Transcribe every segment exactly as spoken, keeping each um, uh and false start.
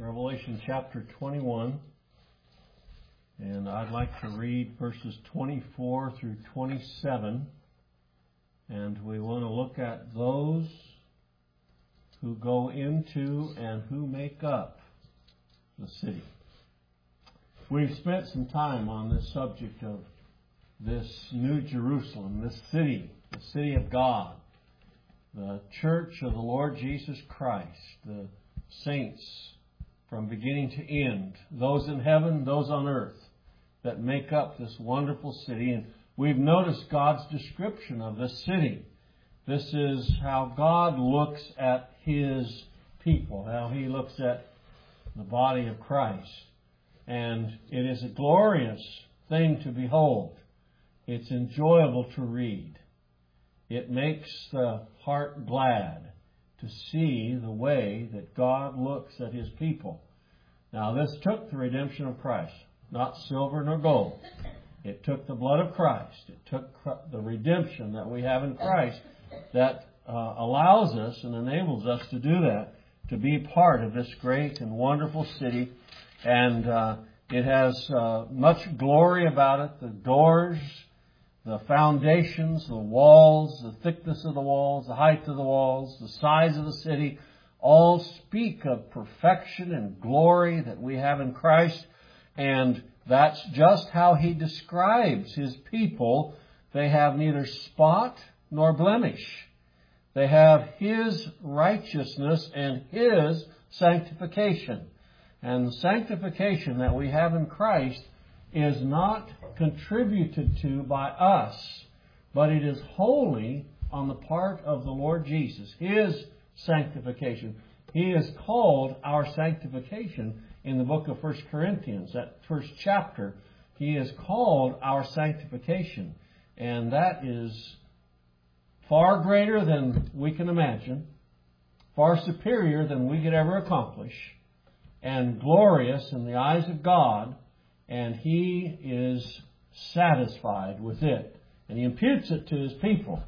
Revelation chapter twenty-one, and I'd like to read verses twenty-four through twenty-seven, and we want to look at those who go into and who make up the city. We've spent some time on this subject of this New Jerusalem, this city, the city of God, the church of the Lord Jesus Christ, the saints from beginning to end, those in heaven, those on earth, that make up this wonderful city. And we've noticed God's description of this city. This is how God looks at His people, how He looks at the body of Christ. And it is a glorious thing to behold. It's enjoyable to read. It makes the heart glad to see the way that God looks at His people. Now, this took the redemption of Christ, not silver nor gold. It took the blood of Christ. It took the redemption that we have in Christ that uh, allows us and enables us to do that, to be part of this great and wonderful city. And uh, it has uh, much glory about it. The doors, the foundations, the walls, the thickness of the walls, the height of the walls, the size of the city, all speak of perfection and glory that we have in Christ. And that's just how He describes His people. They have neither spot nor blemish. They have His righteousness and His sanctification. And the sanctification that we have in Christ is not contributed to by us, but it is wholly on the part of the Lord Jesus, His sanctification. He is called our sanctification in the book of First Corinthians, that first chapter. He is called our sanctification, and that is far greater than we can imagine, far superior than we could ever accomplish, and glorious in the eyes of God. And He is satisfied with it. And He imputes it to His people.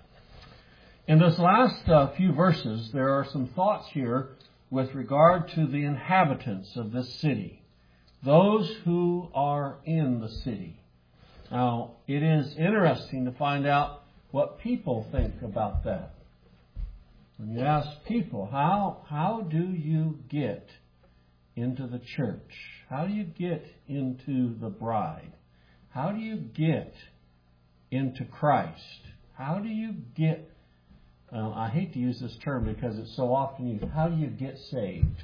In this last uh, few verses, there are some thoughts here with regard to the inhabitants of this city. Those who are in the city. Now, it is interesting to find out what people think about that. When you ask people, how, how do you get into the church? How do you get into the bride? How do you get into Christ? How do you get, uh, I hate to use this term because it's so often used, how do you get saved?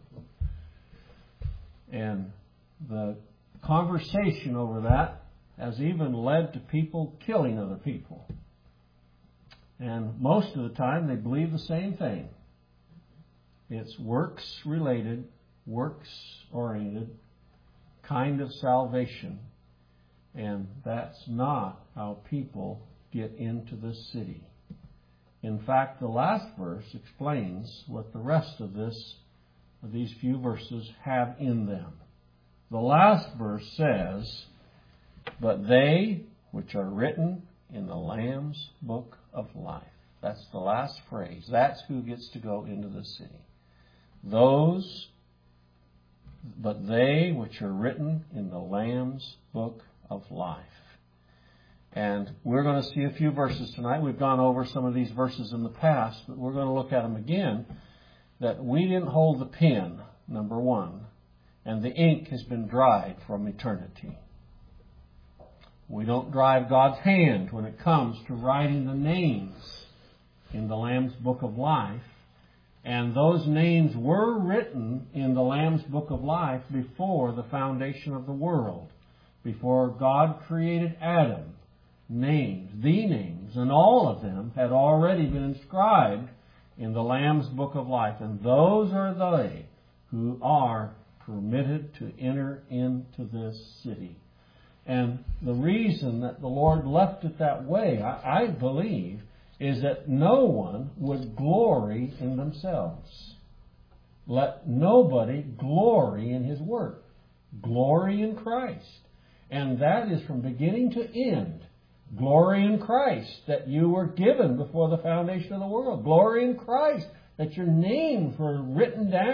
And the conversation over that has even led to people killing other people. And most of the time they believe the same thing. It's works related, works-oriented kind of salvation. And that's not how people get into this city. In fact, the last verse explains what the rest of this, of these few verses have in them. The last verse says, "But they which are written in the Lamb's book of life." That's the last phrase. That's who gets to go into the city. Those But they which are written in the Lamb's book of life. And we're going to see a few verses tonight. We've gone over some of these verses in the past, but we're going to look at them again. That we didn't hold the pen, number one, and the ink has been dried from eternity. We don't drive God's hand when it comes to writing the names in the Lamb's book of life. And those names were written in the Lamb's book of life before the foundation of the world. Before God created Adam, names, the names, and all of them had already been inscribed in the Lamb's book of life. And those are they who are permitted to enter into this city. And the reason that the Lord left it that way, I, I believe, is that no one would glory in themselves. Let nobody glory in his work. Glory in Christ. And that is from beginning to end. Glory in Christ, that you were given before the foundation of the world. Glory in Christ, that your names were written down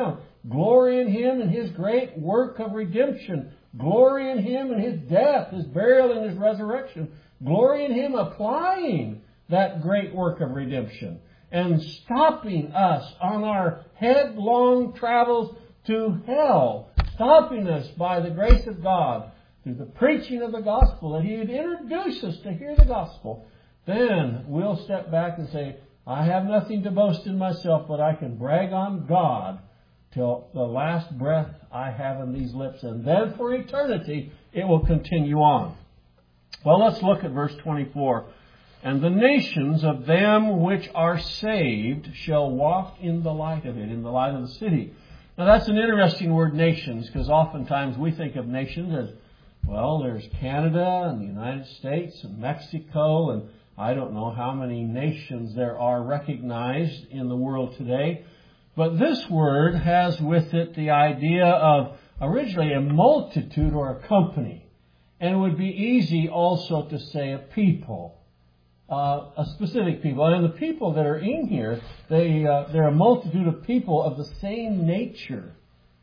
Glory in Him and His great work of redemption. Glory in Him and His death, His burial, and His resurrection. Glory in Him applying that great work of redemption and stopping us on our headlong travels to hell, stopping us by the grace of God through the preaching of the gospel, that He would introduce us to hear the gospel. Then we'll step back and say, I have nothing to boast in myself, but I can brag on God till the last breath I have in these lips. And then for eternity, it will continue on. Well, let's look at verse twenty-four. And the nations of them which are saved shall walk in the light of it, in the light of the city. Now that's an interesting word, nations, because oftentimes we think of nations as, well, there's Canada and the United States and Mexico, and I don't know how many nations there are recognized in the world today. But this word has with it the idea of originally a multitude or a company. And it would be easy also to say a people, uh, a specific people. And the people that are in here, they, uh, they're a multitude of people of the same nature.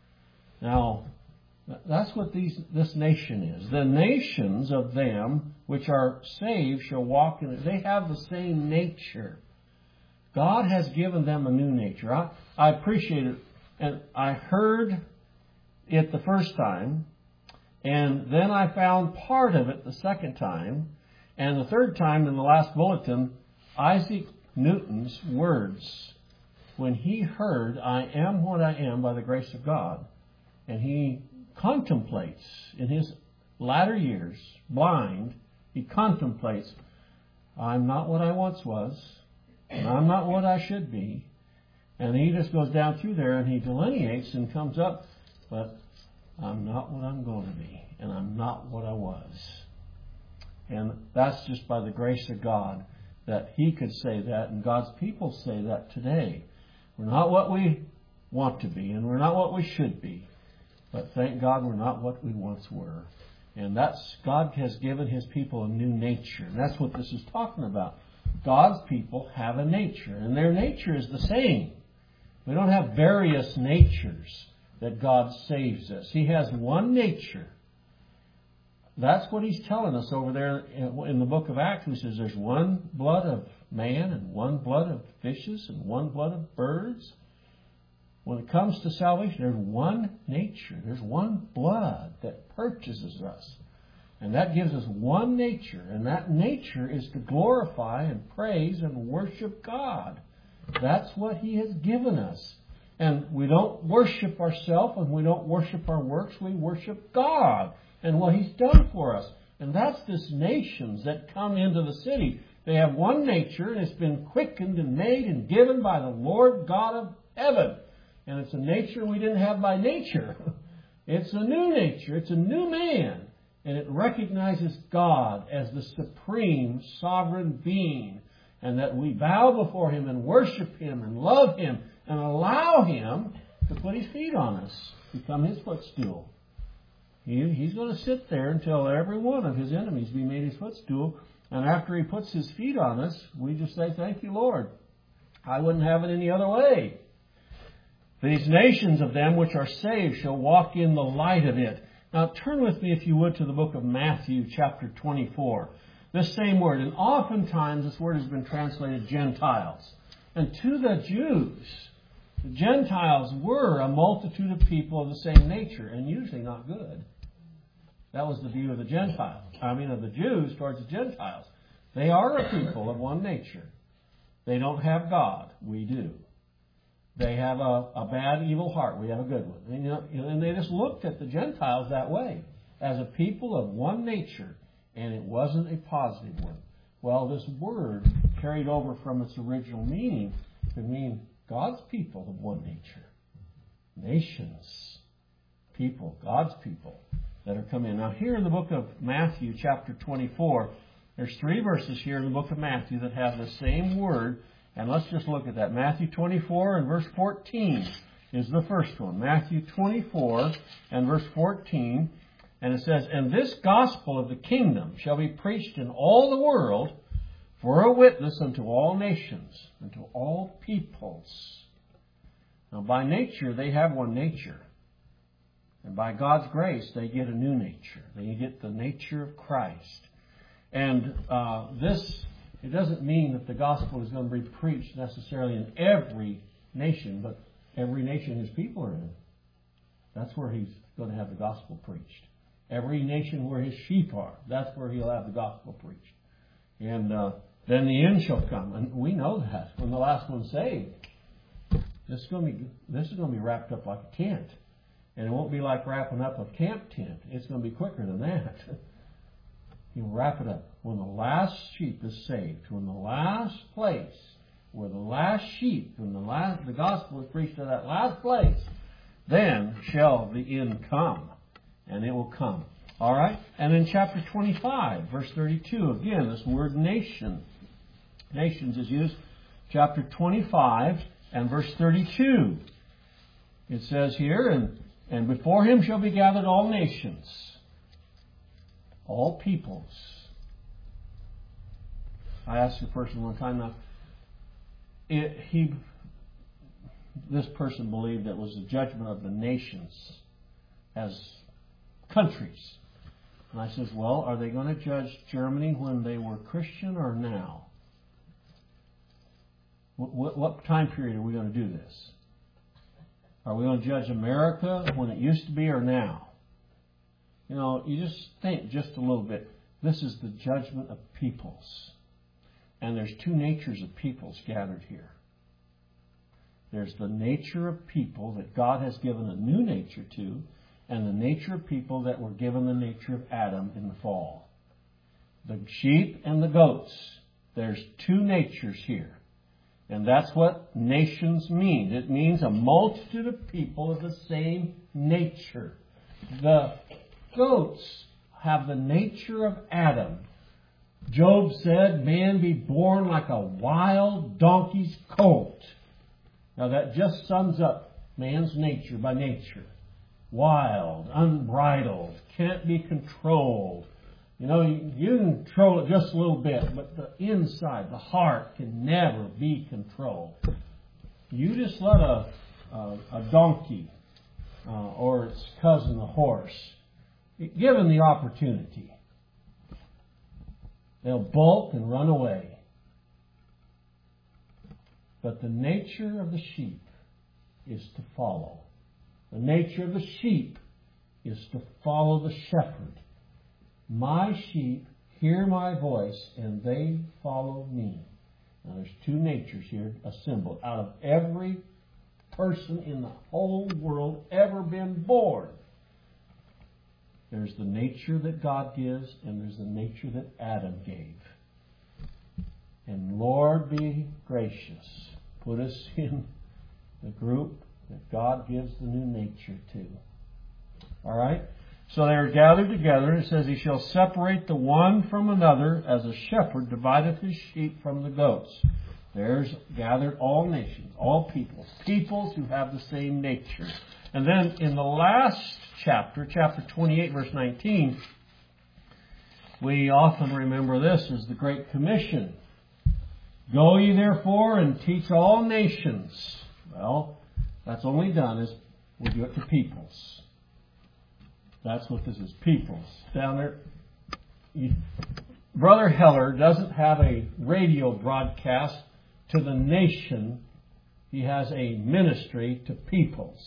Now, that's what these, this nation is. The nations of them which are saved shall walk in it. They have the same nature. God has given them a new nature. I, I appreciate it. And I heard it the first time. And then I found part of it the second time. And the third time in the last bulletin, Isaac Newton's words. When he heard, I am what I am by the grace of God. And he contemplates in his latter years, blind, he contemplates, I'm not what I once was, and I'm not what I should be. And he just goes down through there and he delineates and comes up, but I'm not what I'm going to be, and I'm not what I was. And that's just by the grace of God that he could say that, and God's people say that today. We're not what we want to be, and we're not what we should be. But thank God we're not what we once were. And that's, God has given His people a new nature. And that's what this is talking about. God's people have a nature, and their nature is the same. We don't have various natures that God saves us. He has one nature. That's what He's telling us over there in the book of Acts. He says there's one blood of man and one blood of fishes and one blood of birds. When it comes to salvation, there's one nature. There's one blood that purchases us. And that gives us one nature. And that nature is to glorify and praise and worship God. That's what He has given us. And we don't worship ourselves and we don't worship our works. We worship God and what He's done for us. And that's this nations that come into the city. They have one nature, and it's been quickened and made and given by the Lord God of heaven. And it's a nature we didn't have by nature. It's a new nature. It's a new man. And it recognizes God as the supreme sovereign being. And that we bow before Him and worship Him and love Him and allow Him to put His feet on us, become His footstool. He, he's going to sit there until every one of His enemies be made His footstool. And after He puts His feet on us, we just say, thank you, Lord. I wouldn't have it any other way. These nations of them which are saved shall walk in the light of it. Now turn with me, if you would, to the book of Matthew, chapter twenty-four. This same word, and oftentimes this word has been translated Gentiles. And to the Jews, the Gentiles were a multitude of people of the same nature, and usually not good. That was the view of the Gentiles. I mean, of the Jews towards the Gentiles. They are a people of one nature. They don't have God. We do. They have a, a bad, evil heart. We have a good one. And, you know, and they just looked at the Gentiles that way, as a people of one nature, and it wasn't a positive one. Well, this word carried over from its original meaning to mean God's people of one nature. Nations, people, God's people that are coming in. Now here in the book of Matthew, chapter twenty-four, there's three verses here in the book of Matthew that have the same word. And let's just look at that. Matthew twenty-four and verse fourteen is the first one. Matthew twenty-four and verse fourteen. And it says, and this gospel of the kingdom shall be preached in all the world for a witness unto all nations, unto all peoples. Now, by nature, they have one nature. And by God's grace, they get a new nature. They get the nature of Christ. And uh, this, it doesn't mean that the gospel is going to be preached necessarily in every nation, but every nation his people are in. That's where he's going to have the gospel preached. Every nation where his sheep are, that's where he'll have the gospel preached. And uh, then the end shall come. And we know that. When the last one's saved, this is going to be, this is going to be wrapped up like a tent. And it won't be like wrapping up a camp tent. It's going to be quicker than that. He'll wrap it up. When the last sheep is saved, when the last place, where the last sheep, when the last, the gospel is preached to that last place, then shall the end come. And it will come. All right? And in chapter twenty-five, verse thirty-two, again, this word nation. Nations is used. Chapter twenty-five and verse thirty-two. It says here, and, and before him shall be gathered all nations, all peoples. I asked a person one time, now, it, he, this person believed that it was the judgment of the nations as countries. And I says, well, are they going to judge Germany when they were Christian or now? What, what time period are we going to do this? Are we going to judge America when it used to be or now? You know, you just think just a little bit. This is the judgment of peoples. And there's two natures of peoples gathered here. There's the nature of people that God has given a new nature to, and the nature of people that were given the nature of Adam in the fall. The sheep and the goats. There's two natures here. And that's what nations mean. It means a multitude of people of the same nature. The goats have the nature of Adam. Job said, man be born like a wild donkey's colt. Now that just sums up man's nature by nature. Wild, unbridled, can't be controlled. You know, you, you can control it just a little bit, but the inside, the heart, can never be controlled. You just let a, a, a donkey uh, or its cousin, a horse, given the opportunity, they'll bolt and run away. But the nature of the sheep is to follow. The nature of the sheep is to follow the shepherd. My sheep hear my voice, and they follow me. Now, there's two natures here assembled. Out of every person in the whole world ever been born, there's the nature that God gives, and there's the nature that Adam gave. And Lord, be gracious. Put us in the group that God gives the new nature to. All right? So they are gathered together, and it says, he shall separate the one from another, as a shepherd divideth his sheep from the goats. There's gathered all nations, all peoples, peoples who have the same nature. And then in the last chapter, chapter twenty-eight, verse nineteen, we often remember this as the Great Commission. Go ye therefore and teach all nations. Well, that's only done as we do it to peoples. That's what this is, peoples. Down there, you, Brother Heller doesn't have a radio broadcast to the nation. He has a ministry to peoples.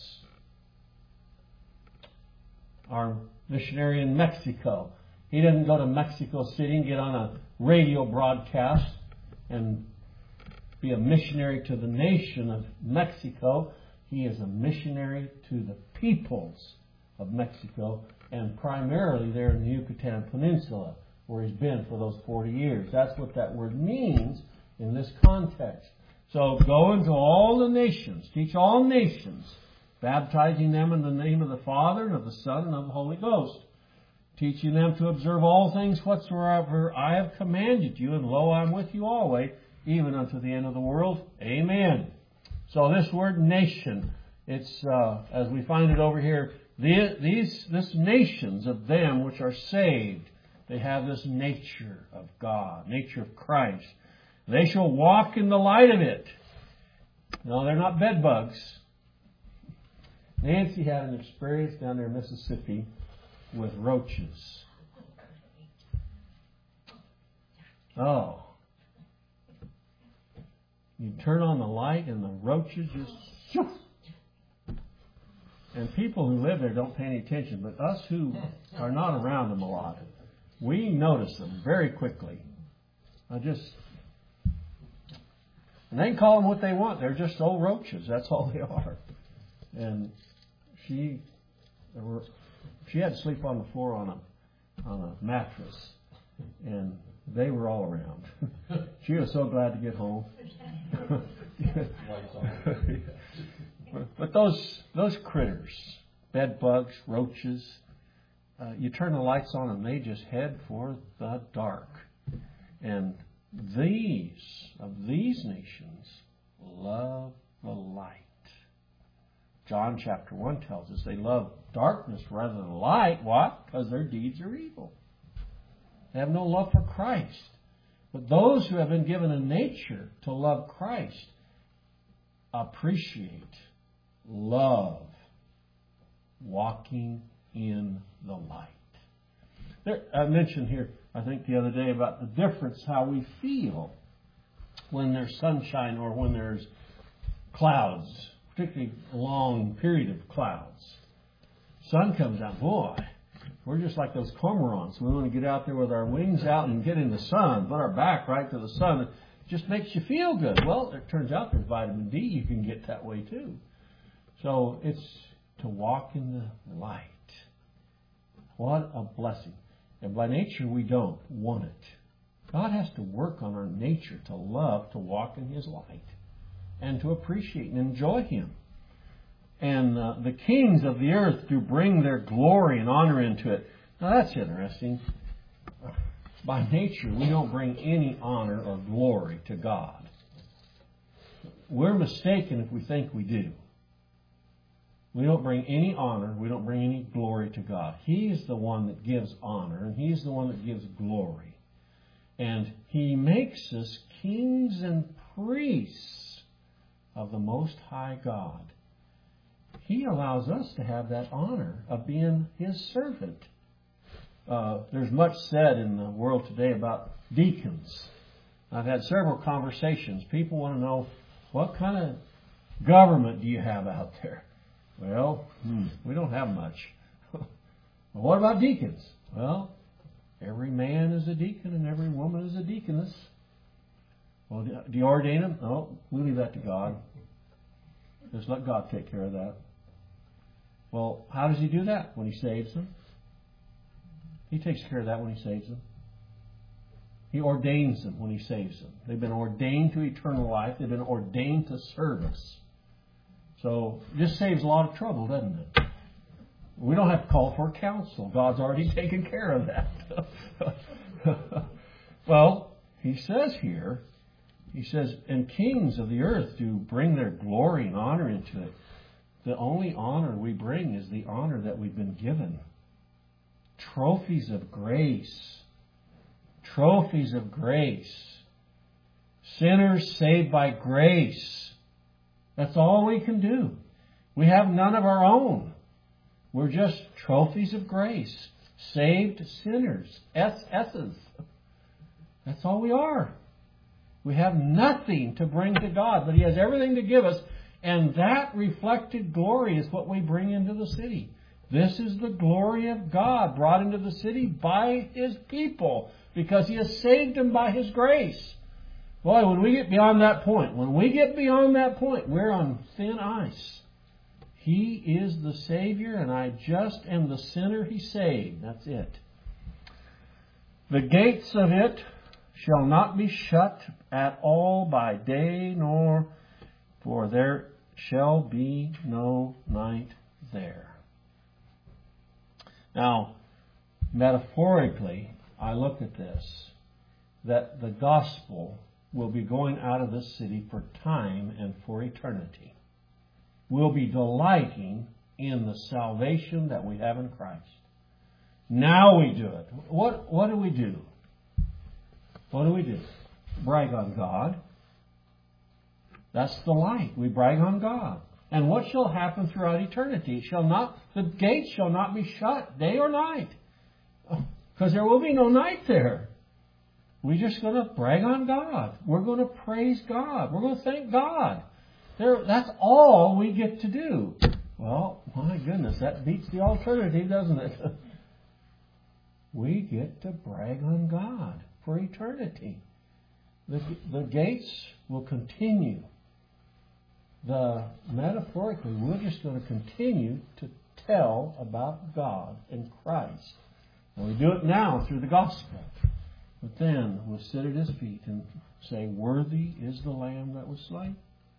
Our missionary in Mexico, he didn't go to Mexico City and get on a radio broadcast and be a missionary to the nation of Mexico. He is a missionary to the peoples of Mexico, and primarily there in the Yucatan Peninsula, where he's been for those forty years. That's what that word means in this context. So go into all the nations, teach all nations, baptizing them in the name of the Father, and of the Son, and of the Holy Ghost, teaching them to observe all things whatsoever I have commanded you, and lo, I am with you always, even unto the end of the world. Amen. So this word nation, it's uh, as we find it over here, the, these this nations of them which are saved, they have this nature of God, nature of Christ. They shall walk in the light of it. No, they're not bed bugs. Nancy had an experience down there in Mississippi with roaches. Oh. You turn on the light and the roaches just... Shoo! And people who live there don't pay any attention, but us who are not around them a lot, we notice them very quickly. I just... And they can call them what they want. They're just old roaches. That's all they are. And she... There were, she had to sleep on the floor on a on a mattress. And they were all around. She was so glad to get home. But those those critters, bed bugs, roaches, uh, you turn the lights on and they just head for the dark. And these, of these nations, love the light. John chapter one tells us they love darkness rather than light. What? Because their deeds are evil. They have no love for Christ. But those who have been given a nature to love Christ appreciate, love, walking in the light. There, I mentioned here, I think the other day, about the difference how we feel when there's sunshine or when there's clouds, particularly a long period of clouds. Sun comes out, boy, we're just like those cormorants. We want to get out there with our wings out and get in the sun, put our back right to the sun. It just makes you feel good. Well, it turns out there's vitamin D. You can get that way too. So it's to walk in the light. What a blessing. And by nature, we don't want it. God has to work on our nature to love, to walk in His light, and to appreciate and enjoy Him. And uh, the kings of the earth do bring their glory and honor into it. Now that's interesting. By nature, we don't bring any honor or glory to God. We're mistaken if we think we do. We don't bring any honor, we don't bring any glory to God. He's the one that gives honor, and He's the one that gives glory. And He makes us kings and priests of the Most High God. He allows us to have that honor of being His servant. Uh, there's much said in the world today about deacons. I've had several conversations. People want to know, what kind of government do you have out there? Well, hmm, we don't have much. Well, what about deacons? Well, every man is a deacon and every woman is a deaconess. Well, do you ordain them? No, we leave that to God. Just let God take care of that. Well, how does He do that? When He saves them. He takes care of that when He saves them. He ordains them when He saves them. They've been ordained to eternal life. They've been ordained to service. So it just saves a lot of trouble, doesn't it? We don't have to call for counsel. God's already taken care of that. Well, He says here, He says, and kings of the earth do bring their glory and honor into it. The only honor we bring is the honor that we've been given. Trophies of grace. Trophies of grace. Sinners saved by grace. That's all we can do. We have none of our own. We're just trophies of grace. Saved sinners. S S's. That's all we are. We have nothing to bring to God, but He has everything to give us. And that reflected glory is what we bring into the city. This is the glory of God brought into the city by His people, because He has saved them by His grace. Boy, when we get beyond that point, when we get beyond that point, we're on thin ice. He is the Savior, and I just am the sinner He saved. That's it. The gates of it shall not be shut at all by day, nor for there shall be no night there. Now, metaphorically, I look at this, that the gospel will be going out of this city for time and for eternity. We'll be delighting in the salvation that we have in Christ. Now we do it. What, what do we do? What do we do? Brag on God. That's the light. We brag on God. And what shall happen throughout eternity? It shall not, the gates shall not be shut day or night. Because there will be no night there. We're just going to brag on God. We're going to praise God. We're going to thank God. There, that's all we get to do. Well, my goodness, that beats the alternative, doesn't it? We get to brag on God for eternity. The, the gates will continue. The metaphorically, we're just going to continue to tell about God and Christ. And we do it now through the gospel. But then we'll sit at His feet and say, worthy is the Lamb that was slain.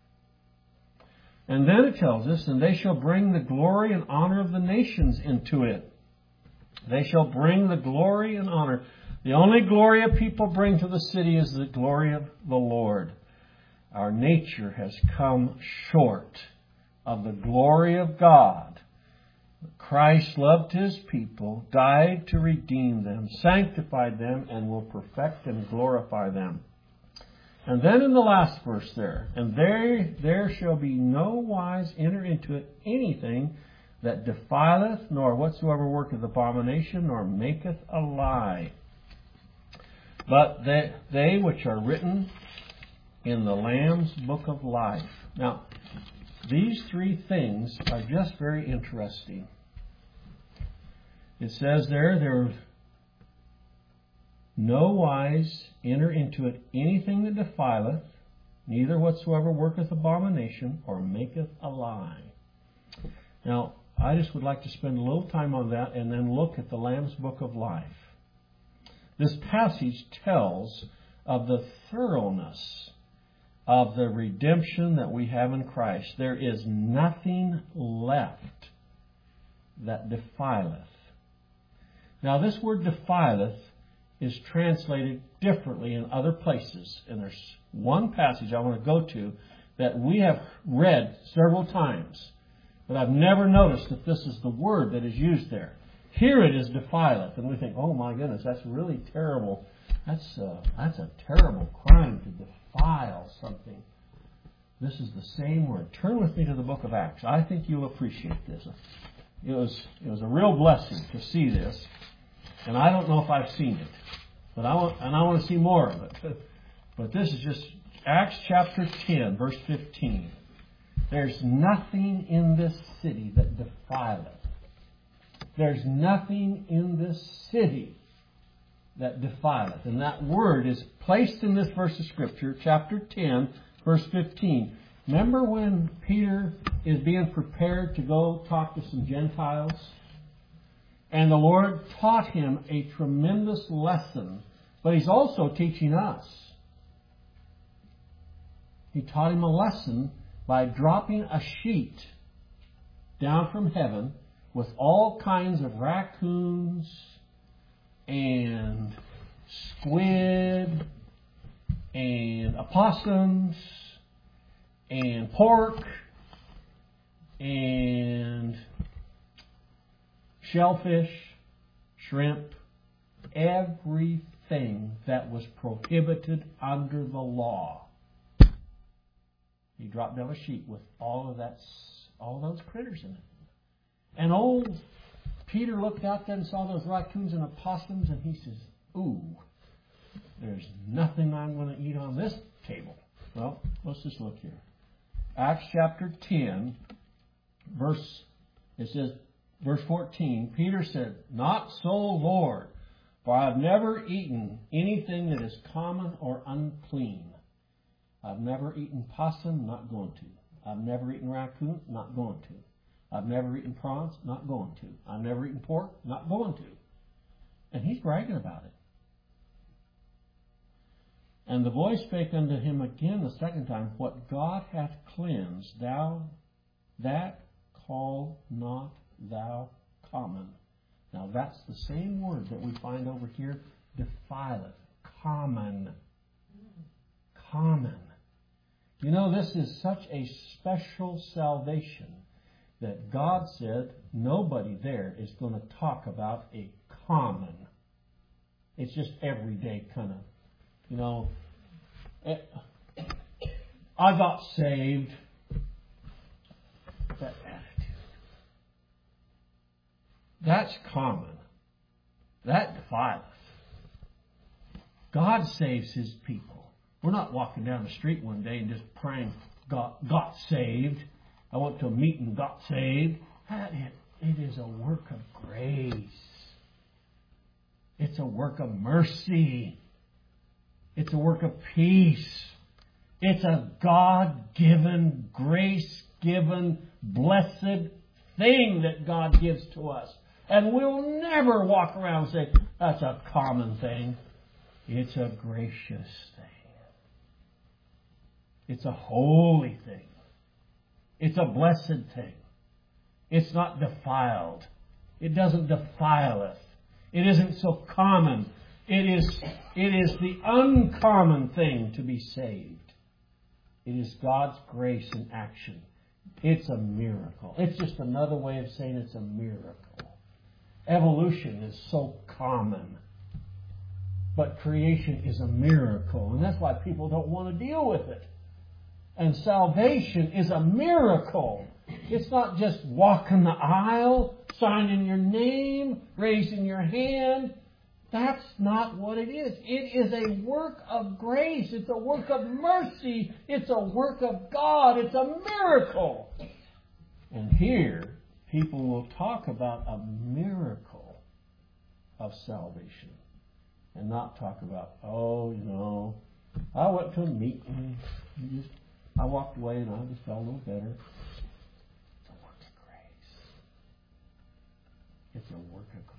And then it tells us, and they shall bring the glory and honor of the nations into it. They shall bring the glory and honor. The only glory a people bring to the city is the glory of the Lord. Our nature has come short of the glory of God. Christ loved His people, died to redeem them, sanctified them, and will perfect and glorify them. And then in the last verse there, and there, there shall be no wise enter into it anything that defileth, nor whatsoever worketh abomination, nor maketh a lie. But they, they which are written in the Lamb's book of life. Now, these three things are just very interesting. It says there, there no wise enter into it anything that defileth, neither whatsoever worketh abomination, or maketh a lie. Now, I just would like to spend a little time on that and then look at the Lamb's book of life. This passage tells of the thoroughness of the redemption that we have in Christ. There is nothing left that defileth. Now, this word defileth is translated differently in other places. And there's one passage I want to go to that we have read several times, but I've never noticed that this is the word that is used there. Here it is defileth, and we think, oh my goodness, that's really terrible. That's a, that's a terrible crime to defile something. This is the same word. Turn with me to the book of Acts. I think you'll appreciate this. It was, it was a real blessing to see this, and I don't know if I've seen it, but I want, and I want to see more of it. But this is just Acts chapter ten, verse fifteen. There's nothing in this city that defileth. There's nothing in this city that defileth. And that word is placed in this verse of Scripture, chapter ten, verse fifteen. Remember when Peter is being prepared to go talk to some Gentiles? And the Lord taught him a tremendous lesson, but He's also teaching us. He taught him a lesson by dropping a sheet down from heaven with all kinds of raccoons and squid and opossums and pork and shellfish, shrimp, everything that was prohibited under the law. He dropped down a sheet with all of that, all those critters in it. And old Peter looked out there and saw those raccoons and opossums, and he says, ooh, there's nothing I'm going to eat on this table. Well, let's just look here. Acts chapter ten, verse, it says, verse fourteen, Peter said, not so, Lord, for I have never eaten anything that is common or unclean. I've never eaten possum, not going to. I've never eaten raccoon, not going to. I've never eaten prawns, not going to. I've never eaten pork, not going to. And he's bragging about it. And the voice spake unto him again the second time, what God hath cleansed, thou that call not thou common. Now that's the same word that we find over here, defileth. Common. Common. You know, this is such a special salvation that God said nobody there is going to talk about a common. It's just everyday kind of, you know, I got saved that attitude. That's common. That defiles. God saves His people. We're not walking down the street one day and just praying, got, got saved. I went to a meeting, got saved. That it, it is a work of grace. It's a work of mercy. It's a work of peace. It's a God-given, grace-given, blessed thing that God gives to us. And we'll never walk around and say, that's a common thing. It's a gracious thing. It's a holy thing. It's a blessed thing. It's not defiled. It doesn't defile us. It isn't so common. It is, it is the uncommon thing to be saved. It is God's grace in action. It's a miracle. It's just another way of saying it's a miracle. Evolution is so common. But creation is a miracle. And that's why people don't want to deal with it. And salvation is a miracle. It's not just walking the aisle, signing your name, raising your hand. That's not what it is. It is a work of grace. It's a work of mercy. It's a work of God. It's a miracle. And here, people will talk about a miracle of salvation and not talk about, oh, you know, I went to a meeting. And just, I walked away and I just felt a little better. It's a work of grace. It's a work of grace.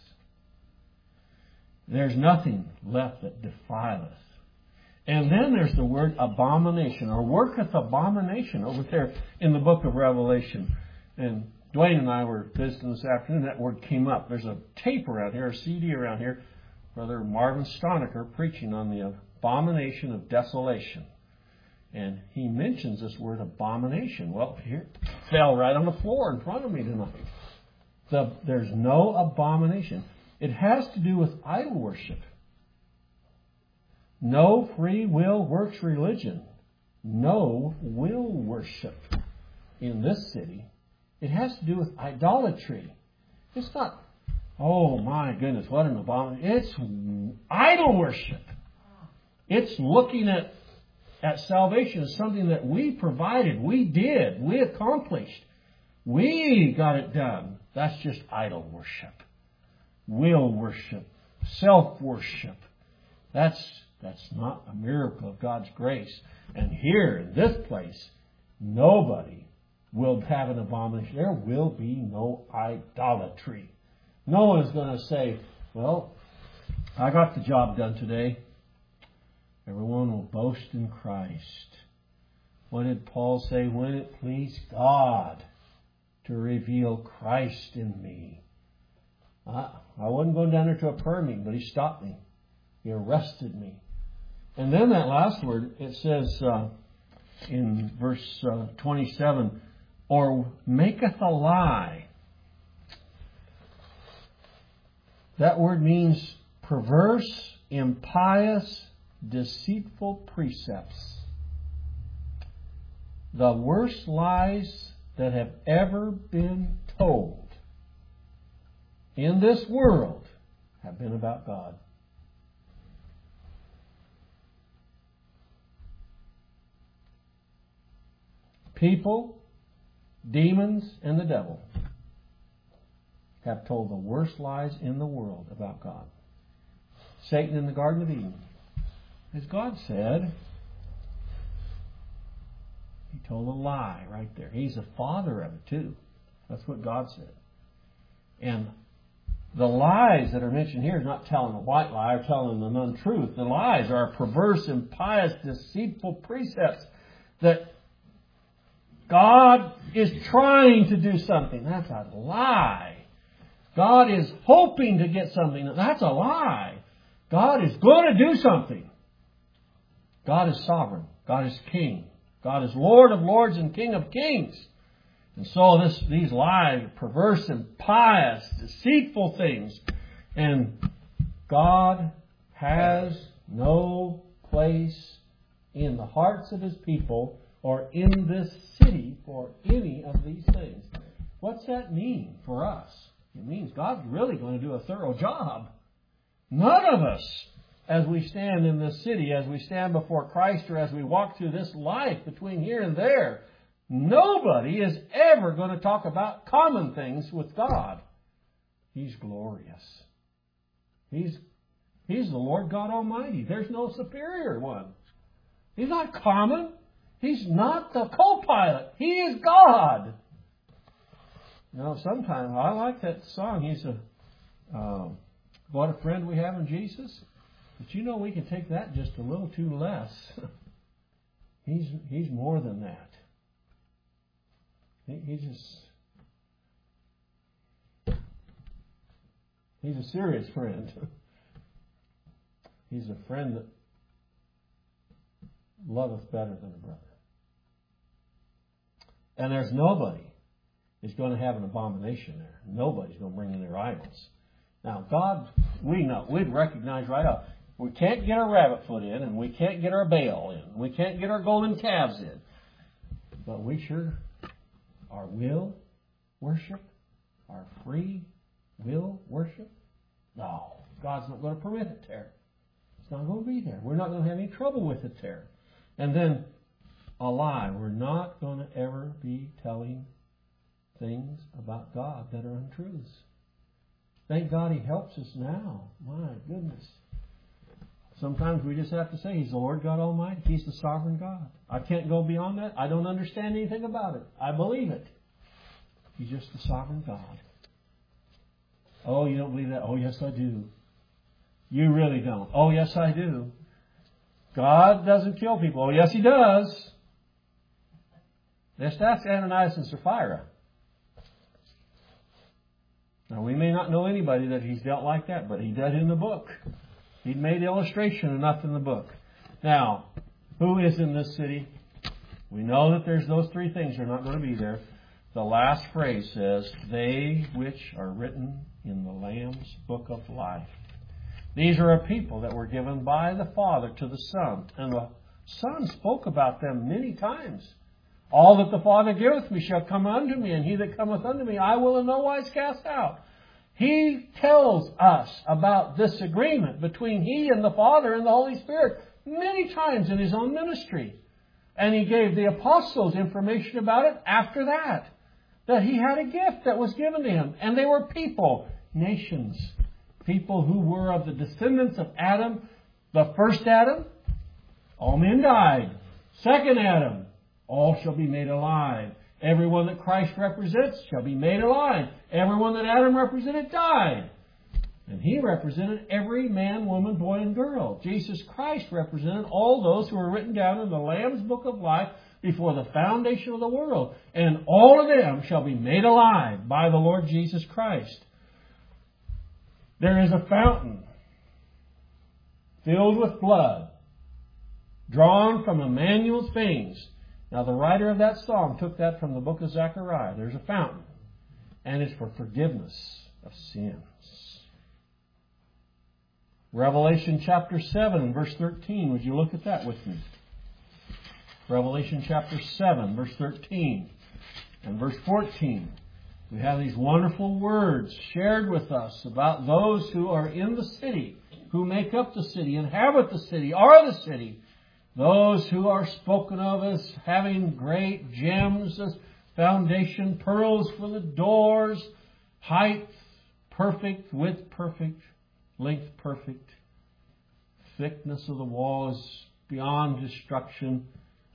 There's nothing left that defileth. And then there's the word abomination, or worketh abomination over there in the book of Revelation. And Dwayne and I were visiting this afternoon. That word came up. There's a tape around here, a C D around here, Brother Marvin Stonecker preaching on the abomination of desolation. And he mentions this word abomination. Well, here it fell right on the floor in front of me tonight. The, there's no abomination. It has to do with idol worship. No free will works religion. No will worship in this city. It has to do with idolatry. It's not, oh my goodness, what an abomination. It's idol worship. It's looking at, at salvation as something that we provided, we did, we accomplished. We got it done. That's just idol worship. Will worship, self-worship. That's that's not a miracle of God's grace. And here in this place, nobody will have an abomination. There will be no idolatry. No one is going to say, well, I got the job done today. Everyone will boast in Christ. What did Paul say? When it pleased God to reveal Christ in me. I, I wasn't going down there to a prayer meeting, but he stopped me. He arrested me. And then that last word, it says uh, in verse uh, twenty-seven, or maketh a lie. That word means perverse, impious, deceitful precepts. The worst lies that have ever been told in this world have been about God. People, demons, and the devil have told the worst lies in the world about God. Satan in the Garden of Eden, as God said, he told a lie right there. He's the father of it too. That's what God said. And the lies that are mentioned here is not telling a white lie or telling an untruth. The lies are perverse, impious, deceitful precepts that God is trying to do something. That's a lie. God is hoping to get something. That's a lie. God is going to do something. God is sovereign. God is king. God is Lord of lords and King of kings. And so this, these lies are perverse, impious, deceitful things. And God has no place in the hearts of His people or in this city for any of these things. What's that mean for us? It means God's really going to do a thorough job. None of us, as we stand in this city, as we stand before Christ, or as we walk through this life between here and there, nobody is ever going to talk about common things with God. He's glorious. He's, he's the Lord God Almighty. There's no superior one. He's not common. He's not the co-pilot. He is God. You know, sometimes I like that song. He's a, uh, what a friend we have in Jesus. But you know, we can take that just a little too less. he's he's more than that. He, he's just he's a serious friend. He's a friend that loveth better than a brother. And there's nobody is going to have an abomination there. Nobody's going to bring in their idols. Now, God, we know, we'd recognize right up. We can't get our rabbit foot in, and we can't get our Baal in. We can't get our golden calves in. But we sure, our will worship, our free will worship, no, God's not going to permit it there. It's not going to be there. We're not going to have any trouble with it there. And then a lie. We're not going to ever be telling things about God that are untruths. Thank God He helps us now. My goodness. Sometimes we just have to say He's the Lord God Almighty. He's the sovereign God. I can't go beyond that. I don't understand anything about it. I believe it. He's just the sovereign God. Oh, you don't believe that? Oh, yes, I do. You really don't. Oh, yes, I do. God doesn't kill people. Oh, yes, He does. Just ask Ananias and Sapphira. Now, we may not know anybody that He's dealt like that, but He did in the book. He made illustration enough in the book. Now, who is in this city? We know that there's those three things are not going to be there. The last phrase says, they which are written in the Lamb's book of life. These are a people that were given by the Father to the Son. And the Son spoke about them many times. All that the Father giveth me shall come unto me, and he that cometh unto me I will in no wise cast out. He tells us about this agreement between He and the Father and the Holy Spirit many times in His own ministry. And He gave the apostles information about it after that. That He had a gift that was given to Him. And they were people, nations, people who were of the descendants of Adam. The first Adam, all men died. Second Adam, all shall be made alive. Everyone that Christ represents shall be made alive. Everyone that Adam represented died. And He represented every man, woman, boy, and girl. Jesus Christ represented all those who were written down in the Lamb's book of life before the foundation of the world. And all of them shall be made alive by the Lord Jesus Christ. There is a fountain filled with blood drawn from Emmanuel's veins. Now, the writer of that song took that from the book of Zechariah. There's a fountain, and it's for forgiveness of sins. Revelation chapter seven, verse thirteen. Would you look at that with me? Revelation chapter seven, verse thirteen and verse fourteen. We have these wonderful words shared with us about those who are in the city, who make up the city, inhabit the city, are the city. Those who are spoken of as having great gems as foundation, pearls for the doors, height perfect, width perfect, length perfect, thickness of the wall is beyond destruction.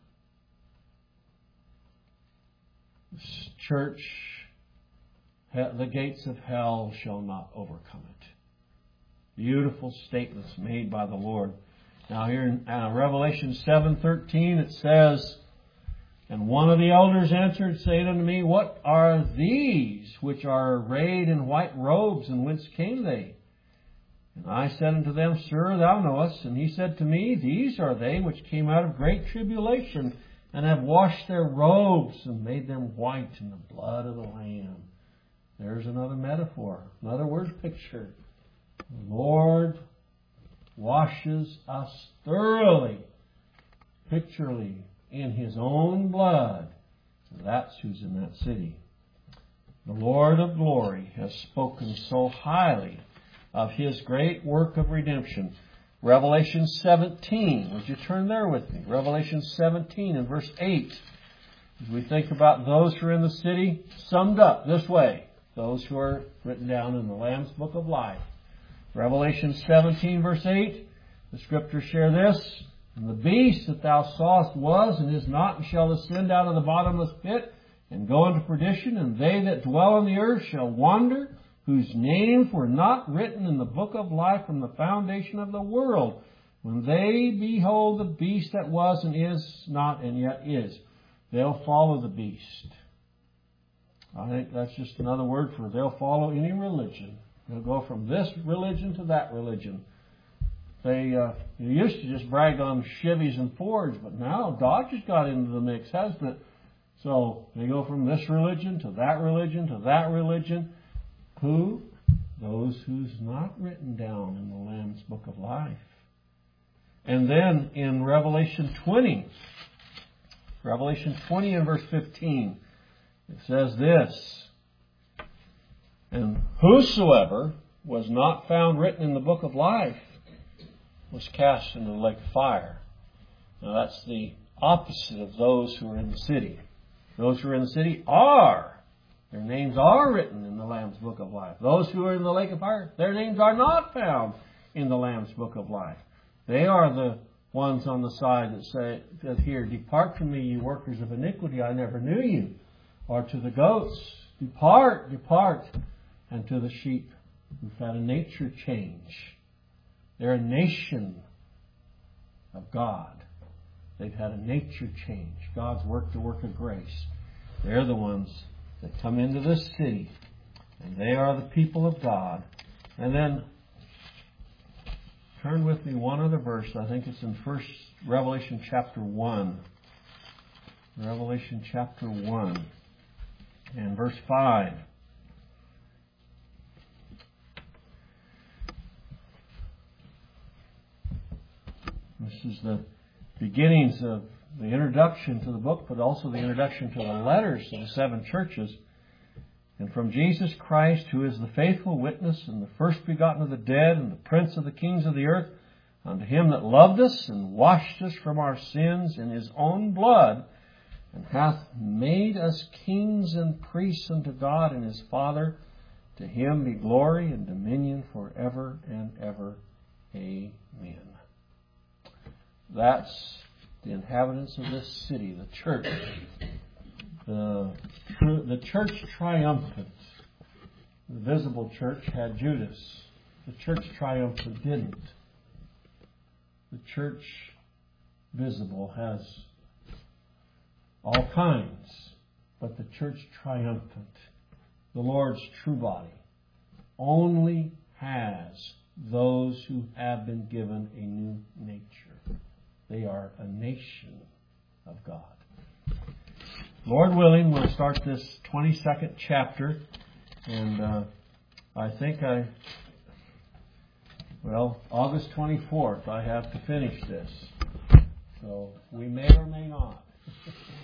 This church, the gates of hell shall not overcome it. Beautiful statements made by the Lord. Now here in uh, Revelation seven thirteen it says, and one of the elders answered, saying unto me, what are these which are arrayed in white robes, and whence came they? And I said unto them, Sir, thou knowest. And he said to me, these are they which came out of great tribulation, and have washed their robes, and made them white in the blood of the Lamb. There's another metaphor, another word picture. The Lord washes us thoroughly, picturally, in His own blood. That's who's in that city. The Lord of glory has spoken so highly of His great work of redemption. Revelation seventeen. Would you turn there with me? Revelation seventeen and verse eight. As we think about those who are in the city, summed up this way. Those who are written down in the Lamb's Book of Life. Revelation seventeen verse eight. The Scriptures share this. And the beast that thou sawest was and is not, and shall ascend out of the bottomless pit, and go into perdition, and they that dwell on the earth shall wander, whose names were not written in the book of life from the foundation of the world, when they behold the beast that was and is not and yet is. They'll follow the beast. I think that's just another word for they'll follow any religion. They'll go from this religion to that religion. They, uh, they used to just brag on Chevys and Fords, but now Dodge has got into the mix, hasn't it? So they go from this religion to that religion to that religion. Who? Those who's not written down in the Lamb's Book of Life. And then in Revelation twenty, Revelation twenty and verse fifteen, it says this, and whosoever was not found written in the book of life was cast into the lake of fire. Now that's the opposite of those who are in the city. Those who are in the city are. Their names are written in the Lamb's Book of Life. Those who are in the lake of fire, their names are not found in the Lamb's Book of Life. They are the ones on the side that say, that here, depart from me, you workers of iniquity, I never knew you. Or to the goats, depart, depart. And to the sheep who've had a nature change. They're a nation of God. They've had a nature change. God's worked the work of grace. They're the ones that come into this city. And they are the people of God. And then turn with me one other verse. I think it's in First Revelation chapter one. Revelation chapter one and verse five. This is the beginnings of the introduction to the book, but also the introduction to the letters to the seven churches. And from Jesus Christ, who is the faithful witness and the first begotten of the dead and the prince of the kings of the earth, unto Him that loved us and washed us from our sins in His own blood, and hath made us kings and priests unto God and His Father, to Him be glory and dominion forever and ever. Amen. That's the inhabitants of this city, the church. The, the church triumphant. The visible church had Judas. The church triumphant didn't. The church visible has all kinds, but the church triumphant, the Lord's true body, only has those who have been given a new nature. They are a nation of God. Lord willing, we'll start this twenty-second chapter. And uh, I think I, well, August twenty-fourth, I have to finish this. So we may or may not.